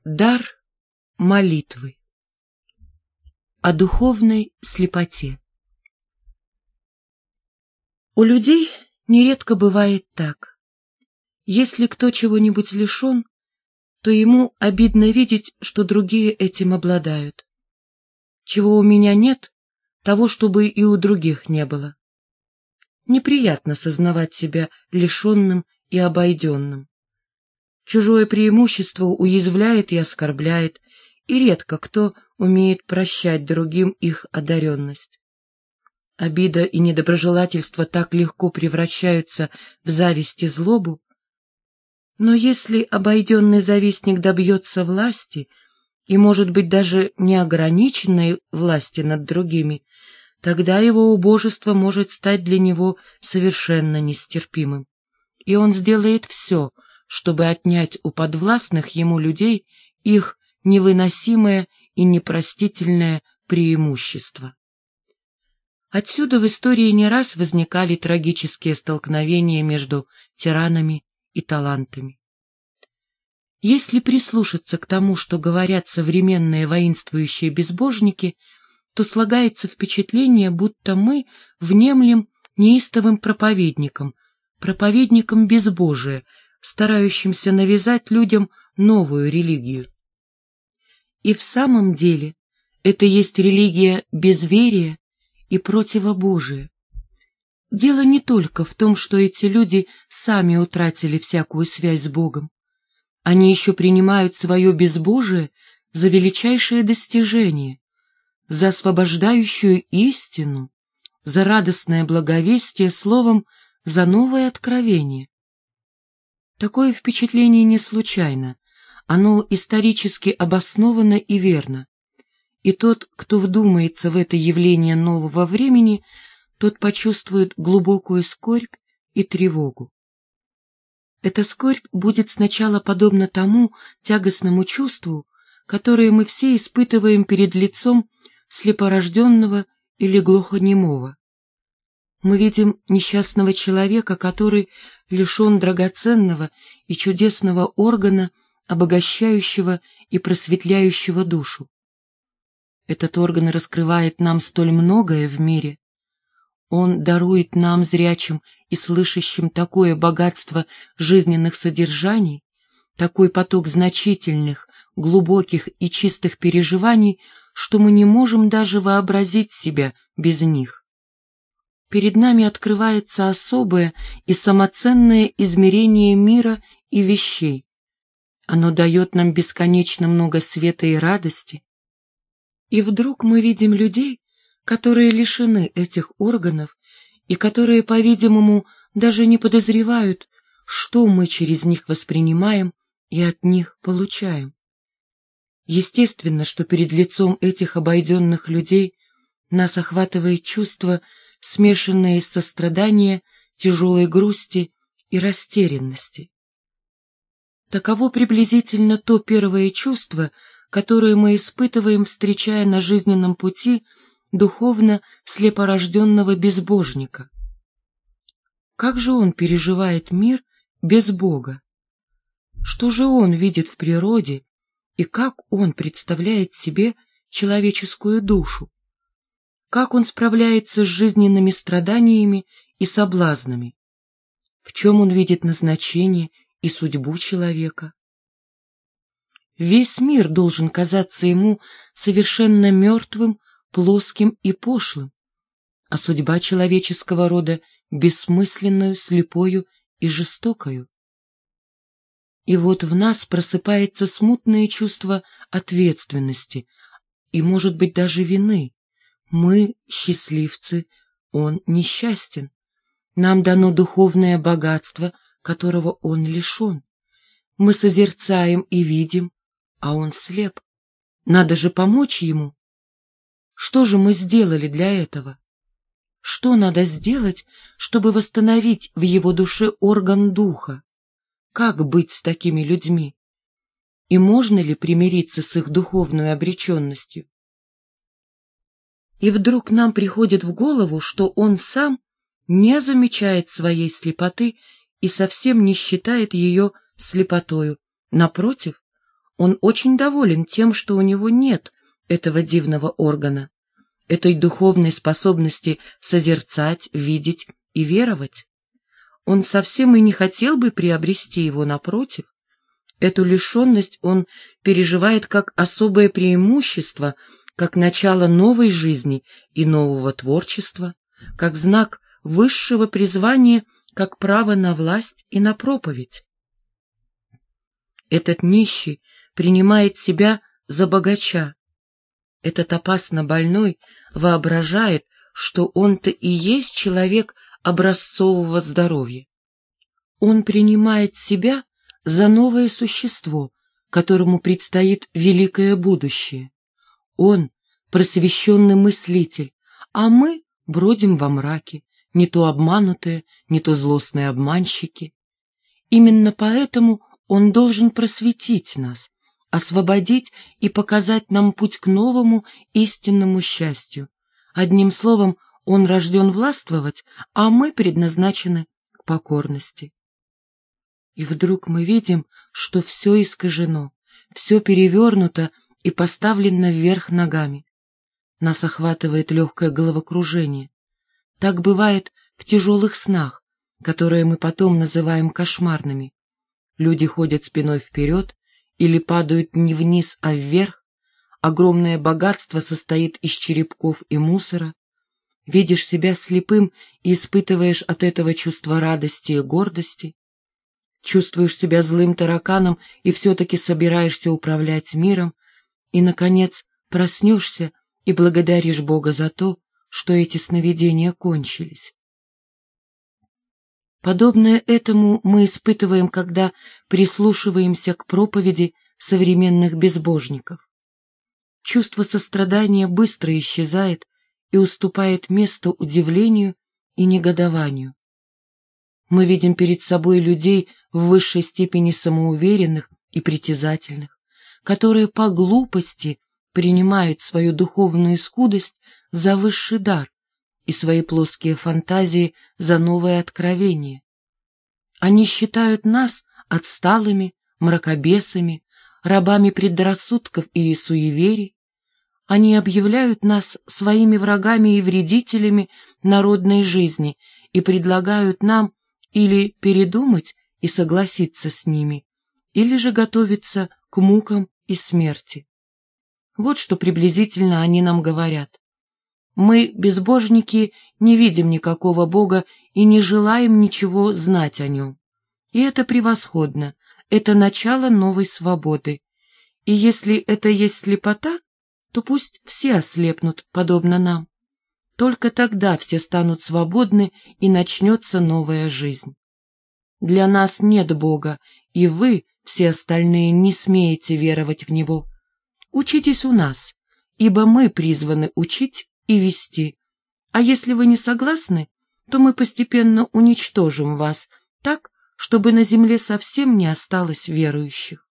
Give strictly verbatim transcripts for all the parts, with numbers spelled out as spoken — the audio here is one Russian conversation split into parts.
Дар молитвы. О духовной слепоте. У людей нередко бывает так. Если кто чего-нибудь лишен, то ему обидно видеть, что другие этим обладают. Чего у меня нет, того, чтобы и у других не было. Неприятно сознавать себя лишенным и обойденным. Чужое преимущество уязвляет и оскорбляет, и редко кто умеет прощать другим их одаренность. Обида и недоброжелательство так легко превращаются в зависть и злобу. Но если обойденный завистник добьется власти, и, может быть, даже неограниченной власти над другими, тогда его убожество может стать для него совершенно нестерпимым, и он сделает все, чтобы отнять у подвластных ему людей их невыносимое и непростительное преимущество. Отсюда в истории не раз возникали трагические столкновения между тиранами и талантами. Если прислушаться к тому, что говорят современные воинствующие безбожники, то слагается впечатление, будто мы внемлем неистовым проповедникам, проповедникам безбожия, старающимся навязать людям новую религию. И в самом деле это есть религия безверия и противобожия. Дело не только в том, что эти люди сами утратили всякую связь с Богом. Они еще принимают свое безбожие за величайшее достижение, за освобождающую истину, за радостное благовестие, словом, за новое откровение. Такое впечатление не случайно, оно исторически обосновано и верно. И тот, кто вдумается в это явление нового времени, тот почувствует глубокую скорбь и тревогу. Эта скорбь будет сначала подобна тому тягостному чувству, которое мы все испытываем перед лицом слепорожденного или глухонемого. Мы видим несчастного человека, который лишен драгоценного и чудесного органа, обогащающего и просветляющего душу. Этот орган раскрывает нам столь многое в мире. Он дарует нам, зрячим и слышащим, такое богатство жизненных содержаний, такой поток значительных, глубоких и чистых переживаний, что мы не можем даже вообразить себя без них. Перед нами открывается особое и самоценное измерение мира и вещей. Оно дает нам бесконечно много света и радости. И вдруг мы видим людей, которые лишены этих органов и которые, по-видимому, даже не подозревают, что мы через них воспринимаем и от них получаем. Естественно, что перед лицом этих обойденных людей нас охватывает чувство, смешанное из сострадания, тяжелой грусти и растерянности. Таково приблизительно то первое чувство, которое мы испытываем, встречая на жизненном пути духовно слепорожденного безбожника. Как же он переживает мир без Бога? Что же он видит в природе и как он представляет себе человеческую душу? Как он справляется с жизненными страданиями и соблазнами? В чем он видит назначение и судьбу человека? Весь мир должен казаться ему совершенно мертвым, плоским и пошлым, а судьба человеческого рода бессмысленную, слепою и жестокою. И вот в нас просыпается смутное чувство ответственности и, может быть, даже вины. Мы счастливцы, он несчастен. Нам дано духовное богатство, которого он лишен. Мы созерцаем и видим, а он слеп. Надо же помочь ему. Что же мы сделали для этого? Что надо сделать, чтобы восстановить в его душе орган духа? Как быть с такими людьми? И можно ли примириться с их духовной обреченностью? И вдруг нам приходит в голову, что он сам не замечает своей слепоты и совсем не считает ее слепотою. Напротив, Он очень доволен тем, что у него нет этого дивного органа, этой духовной способности созерцать, видеть и веровать. Он совсем и не хотел бы приобрести его, напротив. Эту лишенность он переживает как особое преимущество, как начало новой жизни и нового творчества, как знак высшего призвания, как право на власть и на проповедь. Этот нищий принимает себя за богача. Этот опасно больной воображает, что он-то и есть человек образцового здоровья. Он принимает себя за новое существо, которому предстоит великое будущее. Он — просвещенный мыслитель, а мы бродим во мраке, не то обманутые, не то злостные обманщики. Именно поэтому он должен просветить нас, освободить и показать нам путь к новому истинному счастью. Одним словом, он рожден властвовать, а мы предназначены к покорности. И вдруг мы видим, что все искажено, все перевернуто и поставлено вверх ногами. Нас охватывает легкое головокружение. Так бывает в тяжелых снах, которые мы потом называем кошмарными. Люди ходят спиной вперед или падают не вниз, а вверх. Огромное богатство состоит из черепков и мусора. Видишь себя слепым и испытываешь от этого чувство радости и гордости. Чувствуешь себя злым тараканом и все-таки собираешься управлять миром. И, наконец, проснешься и благодаришь Бога за то, что эти сновидения кончились. Подобное этому мы испытываем, когда прислушиваемся к проповеди современных безбожников. Чувство сострадания быстро исчезает и уступает место удивлению и негодованию. Мы видим перед собой людей в высшей степени самоуверенных и притязательных, которые по глупости принимают свою духовную скудость за высший дар и свои плоские фантазии за новое откровение. Они считают нас отсталыми, мракобесами, рабами предрассудков и суеверий. Они объявляют нас своими врагами и вредителями народной жизни и предлагают нам или передумать и согласиться с ними, или же готовиться к мукам и смерти. Вот что приблизительно они нам говорят. Мы, безбожники, не видим никакого Бога и не желаем ничего знать о нем. И это превосходно, это начало новой свободы. И если это есть слепота, то пусть все ослепнут, подобно нам. Только тогда все станут свободны и начнется новая жизнь. Для нас нет Бога, и вы, все остальные, не смеете веровать в Него. Учитесь у нас, ибо мы призваны учить и вести. А если вы не согласны, то мы постепенно уничтожим вас так, чтобы на земле совсем не осталось верующих.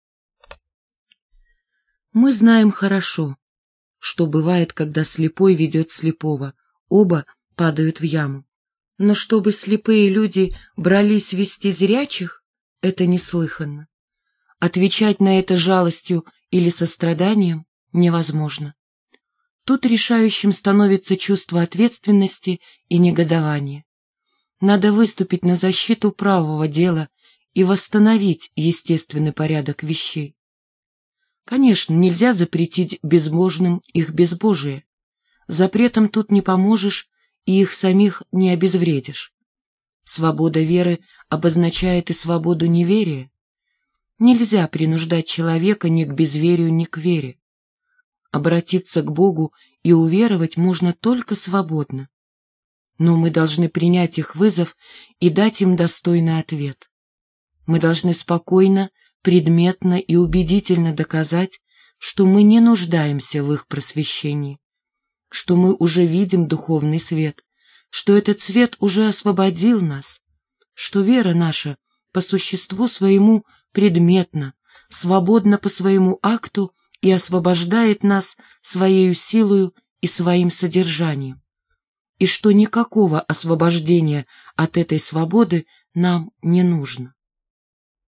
Мы знаем хорошо, что бывает, когда слепой ведет слепого, оба падают в яму. Но чтобы слепые люди брались вести зрячих, это неслыханно. Отвечать на это жалостью или состраданием невозможно. Тут решающим становится чувство ответственности и негодования. Надо выступить на защиту правого дела и восстановить естественный порядок вещей. Конечно, нельзя запретить безбожным их безбожие. Запретом тут не поможешь и их самих не обезвредишь. Свобода веры обозначает и свободу неверия. Нельзя принуждать человека ни к безверию, ни к вере. Обратиться к Богу и уверовать можно только свободно. Но мы должны принять их вызов и дать им достойный ответ. Мы должны спокойно, предметно и убедительно доказать, что мы не нуждаемся в их просвещении, что мы уже видим духовный свет, что этот свет уже освободил нас, что вера наша по существу своему предметна, свободна по своему акту и освобождает нас своею силою и своим содержанием, и что никакого освобождения от этой свободы нам не нужно.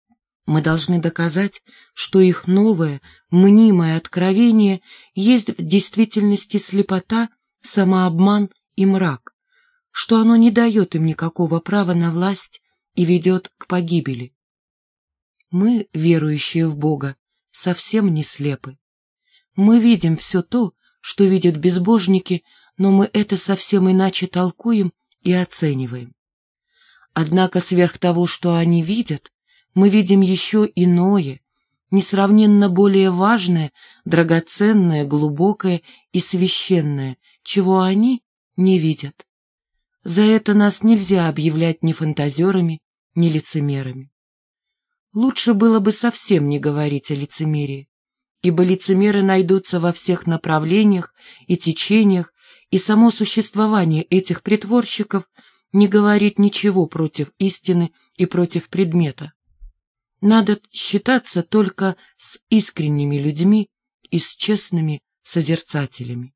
Мы должны доказать, что их новое, мнимое откровение есть в действительности слепота, самообман и мрак, что оно не дает им никакого права на власть и ведет к погибели. Мы, верующие в Бога, совсем не слепы. Мы видим все то, что видят безбожники, но мы это совсем иначе толкуем и оцениваем. Однако сверх того, что они видят, мы видим еще иное, несравненно более важное, драгоценное, глубокое и священное, чего они не видят. За это нас нельзя объявлять ни фантазерами, ни лицемерами. Лучше было бы совсем не говорить о лицемерии, ибо лицемеры найдутся во всех направлениях и течениях, и само существование этих притворщиков не говорит ничего против истины и против предмета. Надо считаться только с искренними людьми и с честными созерцателями.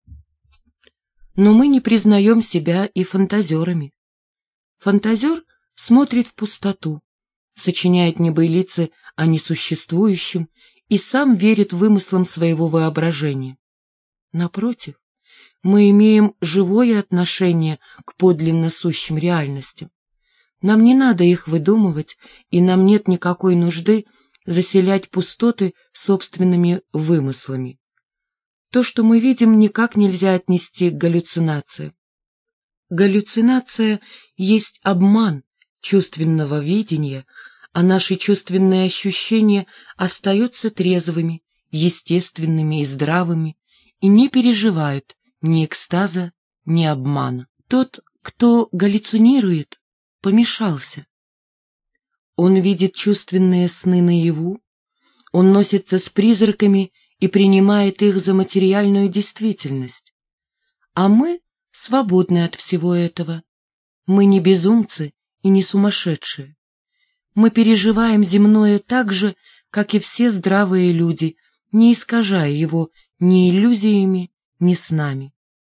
Но мы не признаем себя и фантазерами. Фантазер смотрит в пустоту, сочиняет небылицы о несуществующем и сам верит вымыслам своего воображения. Напротив, мы имеем живое отношение к подлинно сущим реальностям. Нам не надо их выдумывать, и нам нет никакой нужды заселять пустоты собственными вымыслами. То, что мы видим, никак нельзя отнести к галлюцинациям. Галлюцинация есть обман чувственного видения, а наши чувственные ощущения остаются трезвыми, естественными и здравыми и не переживают ни экстаза, ни обмана. Тот, кто галлюцинирует, помешался. Он видит чувственные сны наяву, он носится с призраками и принимает их за материальную действительность. А мы свободны от всего этого. Мы не безумцы и не сумасшедшие. Мы переживаем земное так же, как и все здравые люди, не искажая его ни иллюзиями, ни снами.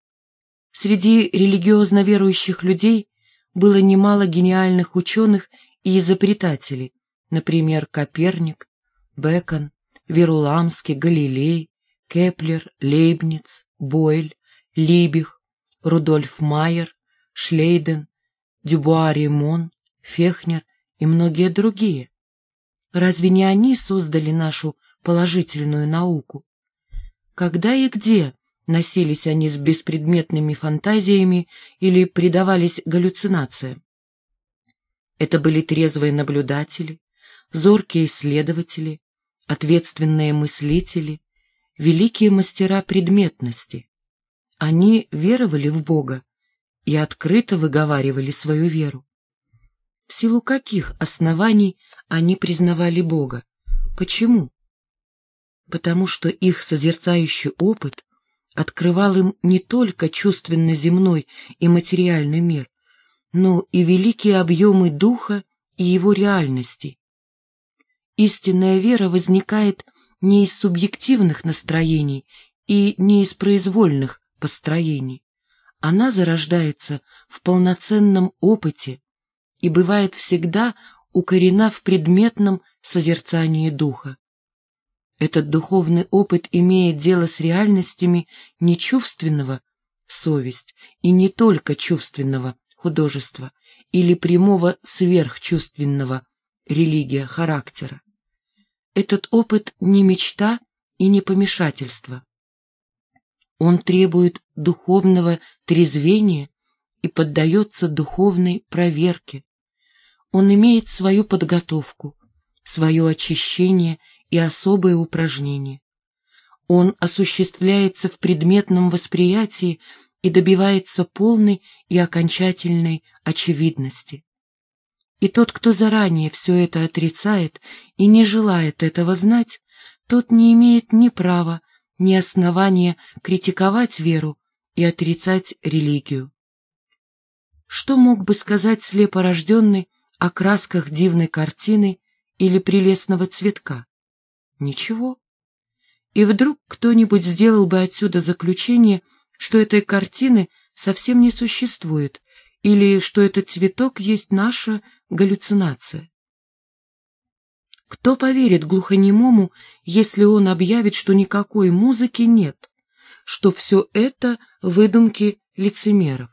Среди религиозно верующих людей было немало гениальных ученых и изобретателей, например, Коперник, Бэкон, Веруламский, Галилей, Кеплер, Лейбниц, Бойль, Либих, Рудольф Майер, Шлейден, Дюбуа-Римон, Фехнер и многие другие. Разве не они создали нашу положительную науку? Когда и где носились они с беспредметными фантазиями или предавались галлюцинациям? Это были трезвые наблюдатели, зоркие исследователи, ответственные мыслители, великие мастера предметности. Они веровали в Бога и открыто выговаривали свою веру. В силу каких оснований они признавали Бога? Почему? Потому что их созерцающий опыт открывал им не только чувственно-земной и материальный мир, но и великие объемы духа и его реальностей. Истинная вера возникает не из субъективных настроений и не из произвольных построений. Она зарождается в полноценном опыте и бывает всегда укорена в предметном созерцании духа. Этот духовный опыт имеет дело с реальностями не чувственного — совесть, и не только чувственного — художества, или прямого сверхчувственного — религия характера. Этот опыт не мечта и не помешательство. Он требует духовного трезвения и поддается духовной проверке. Он имеет свою подготовку, свое очищение и особые упражнения. Он осуществляется в предметном восприятии и добивается полной и окончательной очевидности. И тот, кто заранее все это отрицает и не желает этого знать, тот не имеет ни права, ни основания критиковать веру и отрицать религию. Что мог бы сказать слепорожденный о красках дивной картины или прелестного цветка? Ничего. И вдруг кто-нибудь сделал бы отсюда заключение, что этой картины совсем не существует, или что этот цветок есть наша галлюцинация. Кто поверит глухонемому, если он объявит, что никакой музыки нет, что все это выдумки лицемеров?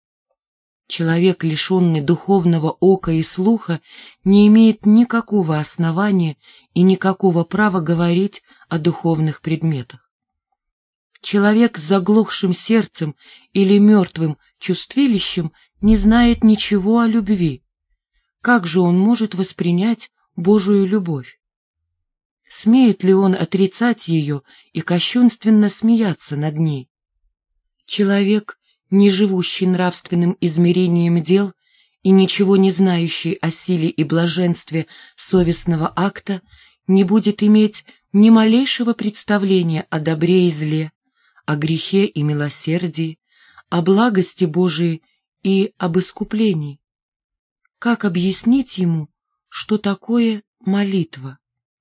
Человек, лишенный духовного ока и слуха, не имеет никакого основания и никакого права говорить о духовных предметах. Человек с заглохшим сердцем или мертвым чувствилищем не знает ничего о любви. Как же он может воспринять Божию любовь? Смеет ли он отрицать ее и кощунственно смеяться над ней? Человек, не живущий нравственным измерением дел и ничего не знающий о силе и блаженстве совестного акта, не будет иметь ни малейшего представления о добре и зле, о грехе и милосердии, о благости Божией и об искуплении. Как объяснить ему, что такое молитва?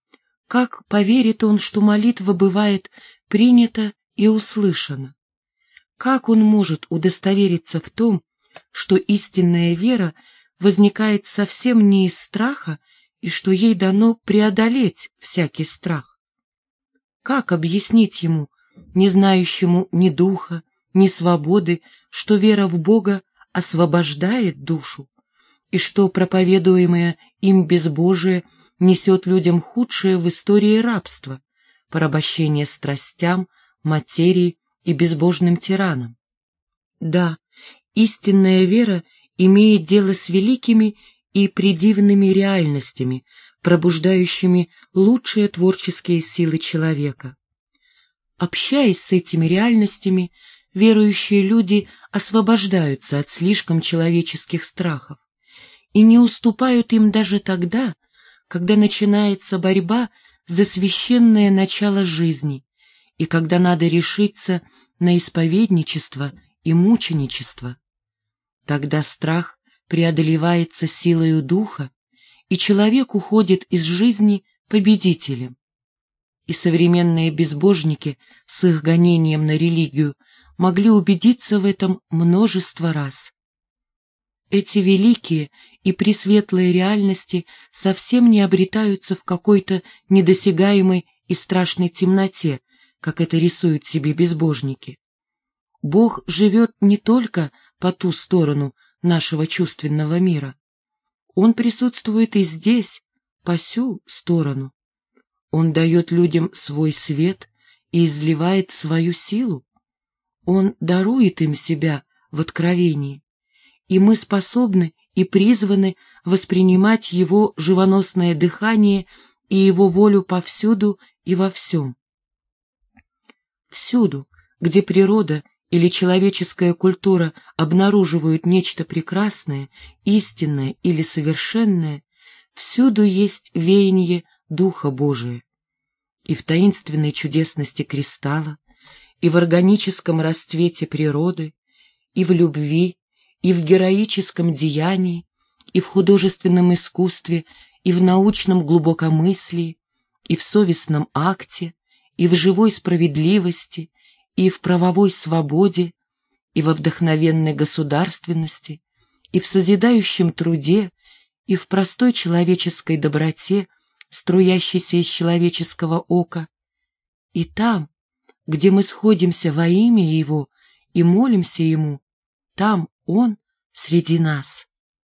Как поверит он, что молитва бывает принята и услышана? Как он может удостовериться в том, что истинная вера возникает совсем не из страха и что ей дано преодолеть всякий страх? Как объяснить ему, не знающему ни духа, ни свободы, что вера в Бога освобождает душу, и что проповедуемое им безбожие несет людям худшее в истории рабства, порабощение страстям, материи и безбожным тиранам? Да, истинная вера имеет дело с великими и предивными реальностями, пробуждающими лучшие творческие силы человека. Общаясь с этими реальностями, верующие люди освобождаются от слишком человеческих страхов и не уступают им даже тогда, когда начинается борьба за священное начало жизни и когда надо решиться на исповедничество и мученичество. Тогда страх преодолевается силою духа, и человек уходит из жизни победителем. И современные безбожники с их гонением на религию могли убедиться в этом множество раз. Эти великие и пресветлые реальности совсем не обретаются в какой-то недосягаемой и страшной темноте, как это рисуют себе безбожники. Бог живет не только по ту сторону нашего чувственного мира. Он присутствует и здесь, по сю сторону. Он дает людям свой свет и изливает свою силу. Он дарует им себя в откровении, и мы способны и призваны воспринимать Его живоносное дыхание и Его волю повсюду и во всем. Всюду, где природа или человеческая культура обнаруживают нечто прекрасное, истинное или совершенное, всюду есть веяние Духа Божия. И в таинственной чудесности кристалла, и в органическом расцвете природы, и в любви, и в героическом деянии, и в художественном искусстве, и в научном глубокомыслии, и в совестном акте, и в живой справедливости, и в правовой свободе, и во вдохновенной государственности, и в созидающем труде, и в простой человеческой доброте, струящейся из человеческого ока, и там, где мы сходимся во имя Его и молимся Ему, там Он среди нас.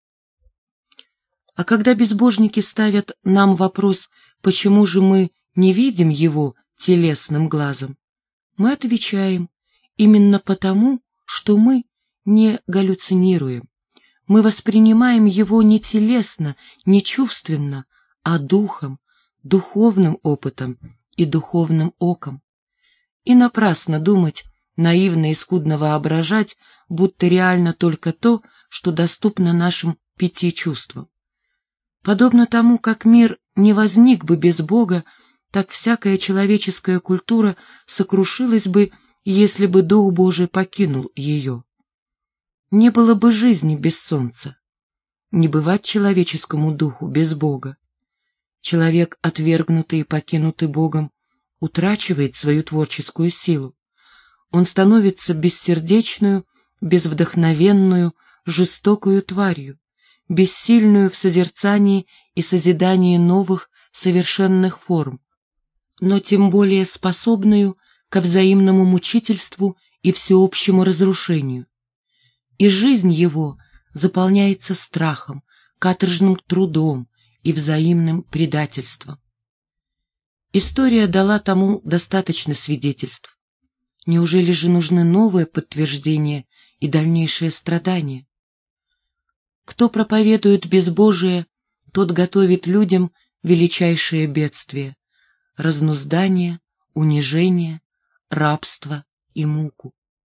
А когда безбожники ставят нам вопрос, почему же мы не видим Его телесным глазом, мы отвечаем, именно потому, что мы не галлюцинируем. Мы воспринимаем Его не телесно, не чувственно, а духом, духовным опытом и духовным оком. И напрасно думать, наивно и скудно воображать, будто реально только то, что доступно нашим пяти чувствам. Подобно тому, как мир не возник бы без Бога, так всякая человеческая культура сокрушилась бы, если бы Дух Божий покинул ее. Не было бы жизни без солнца, не бывать человеческому духу без Бога. Человек, отвергнутый и покинутый Богом, утрачивает свою творческую силу. Он становится бессердечную, безвдохновенную, жестокою тварью, бессильную в созерцании и созидании новых совершенных форм, но тем более способную ко взаимному мучительству и всеобщему разрушению. И жизнь его заполняется страхом, каторжным трудом и взаимным предательством. История дала тому достаточно свидетельств. Неужели же нужны новые подтверждения и дальнейшие страдания? Кто проповедует безбожие, тот готовит людям величайшее бедствие — разнуздание, унижение, рабство и муку.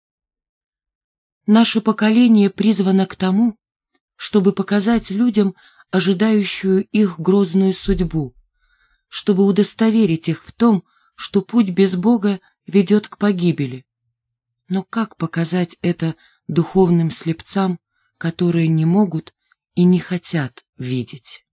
Наше поколение призвано к тому, чтобы показать людям ожидающую их грозную судьбу, чтобы удостоверить их в том, что путь без Бога ведет к погибели. Но как показать это духовным слепцам, которые не могут и не хотят видеть?